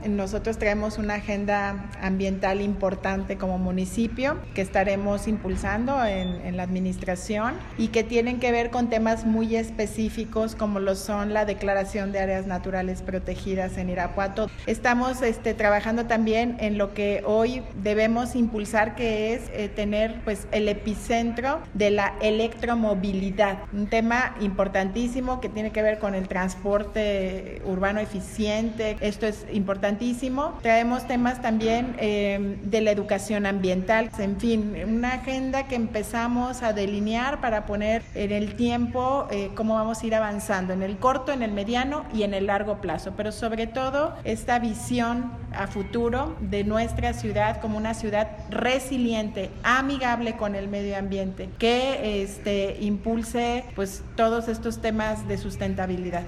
Nosotros traemos una agenda ambiental importante como municipio que estaremos impulsando en la administración y que tienen que ver con temas muy específicos como lo son la declaración de áreas naturales protegidas en Irapuato. Estamos trabajando también en lo que hoy debemos impulsar, que es tener pues el epicentro de la electromovilidad, un tema importantísimo que tiene que ver con el transporte urbano eficiente. Esto es importantísimo. Traemos temas también de la educación ambiental, en fin, una agenda que empezamos a delinear para poner en el tiempo cómo vamos a ir avanzando en el corto, en el mediano y en el largo plazo, pero sobre todo esta visión a futuro de nuestra ciudad como una ciudad resiliente, amigable con el medio ambiente, que impulse pues todos estos temas de sustentabilidad.